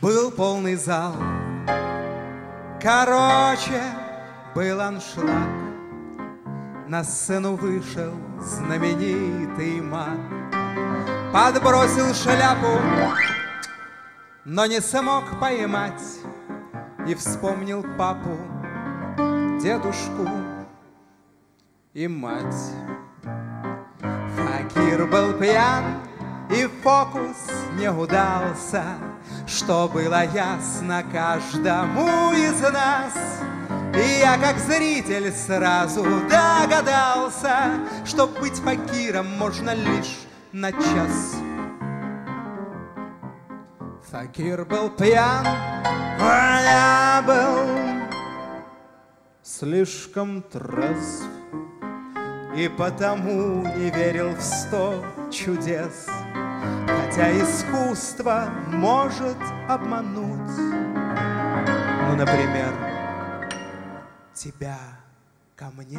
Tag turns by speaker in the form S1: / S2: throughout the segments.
S1: Был полный зал. Короче, был аншлаг. На сцену вышел знаменитый маг. Подбросил шляпу, но не смог поймать. И вспомнил папу, дедушку и мать. Факир был пьян, и фокус не удался, что было ясно каждому из нас. И я, как зритель, сразу догадался, что быть факиром можно лишь на час. Факир был пьян, а я был слишком трезв, и потому не верил в 100 чудес. Хотя искусство может обмануть, ну, например, тебя ко мне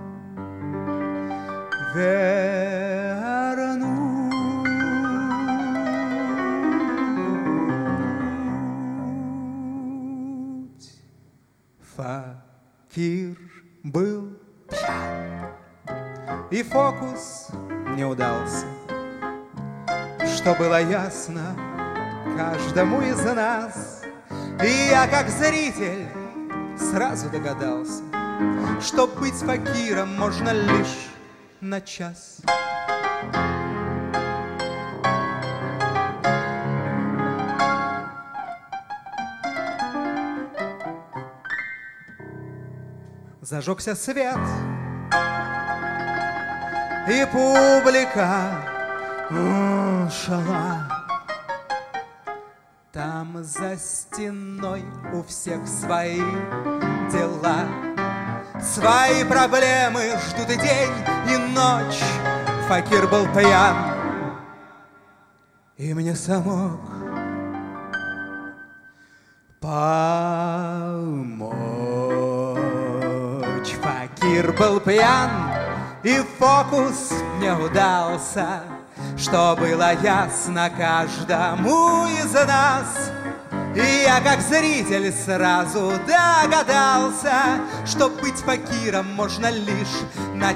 S1: вернуть. Факир был пьян, и фокус не удался, что было ясно каждому из нас. И я, как зритель, сразу догадался, что быть факиром можно лишь на час. Зажегся свет, и публика ушла. Там за стеной у всех свои дела, свои проблемы ждут и день, и ночь. Факир был пьян и мне смог помочь. Факир был пьян, и фокус не удался, что было ясно каждому из нас. И я, как зритель, сразу догадался, что быть факиром можно лишь на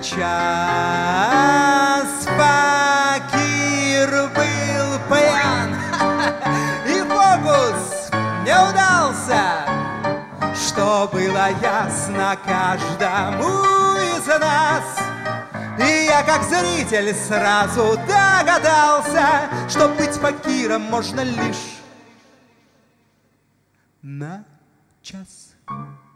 S1: час. Факир был пьян, и фокус не удался, что было ясно каждому из нас. И я, как зритель, сразу догадался, что быть факиром можно лишь на час.